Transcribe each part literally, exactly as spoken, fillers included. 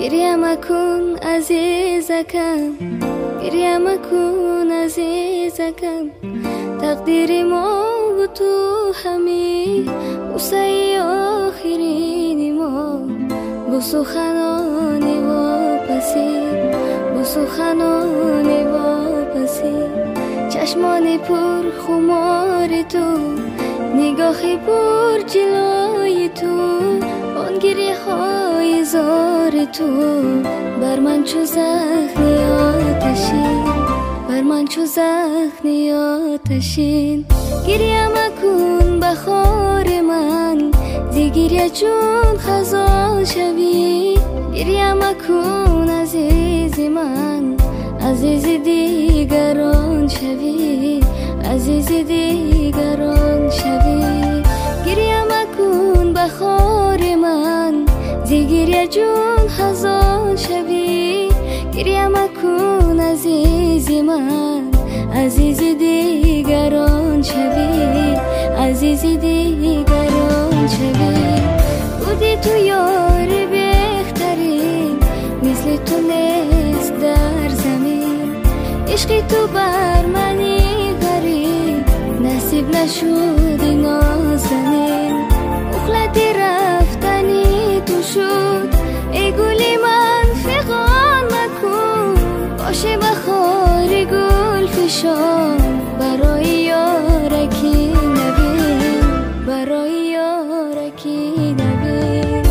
گریه مکن عزیزکم، گریه مکن عزیزکم. تقدیر ما و تو همی واسه آخرین ما. با سخنان واپسی، با سخنان واپسی. چشمان پر خمار تو، نگاهی پر جلوی تو. آن گریه های زار تو بر من چو زخمی آتشین، بر من چو زخمی آتشین. گریه مکن بخار من، زی گریه چون خزان شوی. گریه مکن عزیز من، عزیز دیگران شوی، عزیز دیگران شوی. گریه مکن بخار من، زی گریه جون خزان شوی. گریه مکن عزیز من، عزیز دیگران شوی، عزیز دیگران شوی. بودی تو یار بهترین، مثل تو نیست در زمین. عشقی تو بر منی غریب، نصیب نشد نازنین. مخلتی رفتنی تو شد، ای گلی من فغان مکن. باشه بخار گل فشان، برای یارکی نبین، برای یارکی نبین.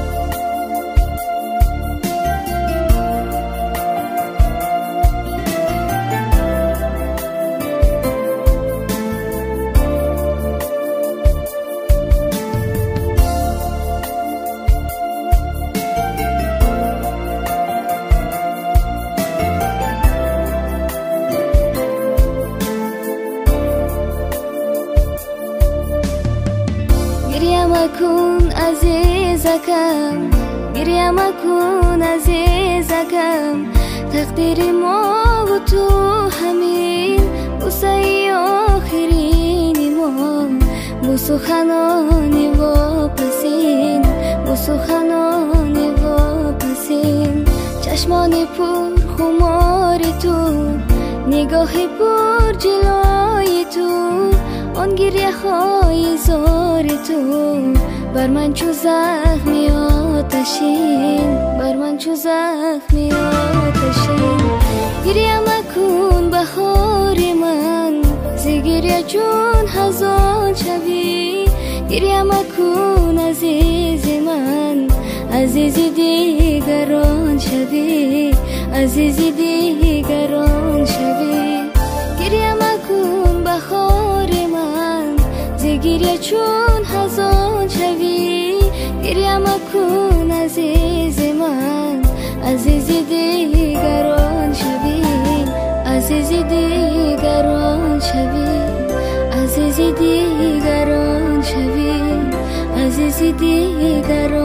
گریه مکن عزیزکم، گریه مکن عزیزکم. تقدیر ما و تو همین واسه آخرین ما. با سخنان واپسین، با سخنان واپسین. چشمان پر خمار تو، نگاهی پر جلوی تو. آن گریه های زار تو بر من چو زخمی آتشین، بر من چو زخمی آتشین. گریه مکن بخار من، زی گریه چون خزان شوی. گریه مکن عزیز من، عزیز دیگران شوی، عزیز دیگران شوی. گریه مکن بخار من، زی گریه چون خزان شوی. گریه مکن عزیز من، عزیز دیگران شوی، عزیز دیگران شوی، عزیز دیگران شوی، عزیز دیگران